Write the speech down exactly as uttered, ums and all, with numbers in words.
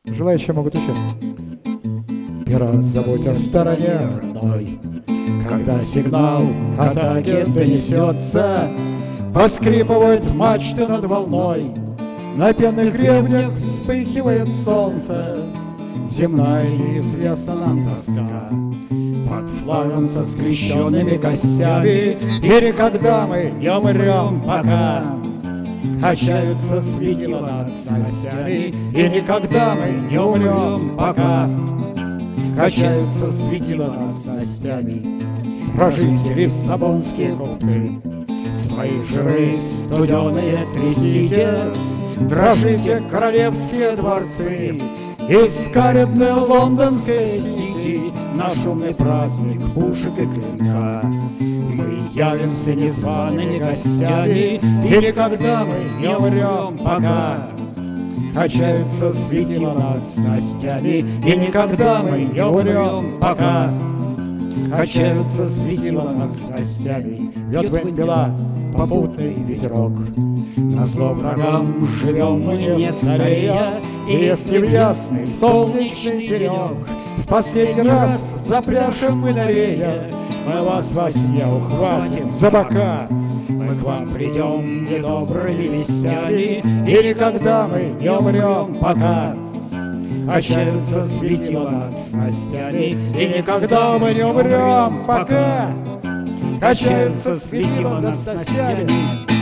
Желающие могут еще. Пират, забудь о стороне родной, когда сигнал к атаке донесется, поскрипывают мачты над волной, на пенных гребнях вспыхивает солнце. Земная неизвестна нам тоска под флагом со скрещенными костями, и никогда мы не умрем, пока качаются светила над снастями, и никогда мы не умрем, пока качаются светила над снастями. Прожите, лиссабонские купцы, свои жиры студеные трясите, дрожите, королевские дворцы, и скаредная лондонская сити, на шумный праздник пушек и клинка мы явимся незваными гостями, и никогда мы не умрем, пока качаются светила над снастями, и никогда мы не умрем, пока качаются светила над снастями. Вьет вымпела попутный ветерок, назло врагам живем мы не старея, и если в ясный солнечный денек в последний раз запряжем мы на рея, мы вас во сне ухватим за бока, мы к вам придем недобрыми вестями, и никогда мы не умрем, пока качаются светила над снастями, и никогда мы не умрем, пока качаются светила над снастями.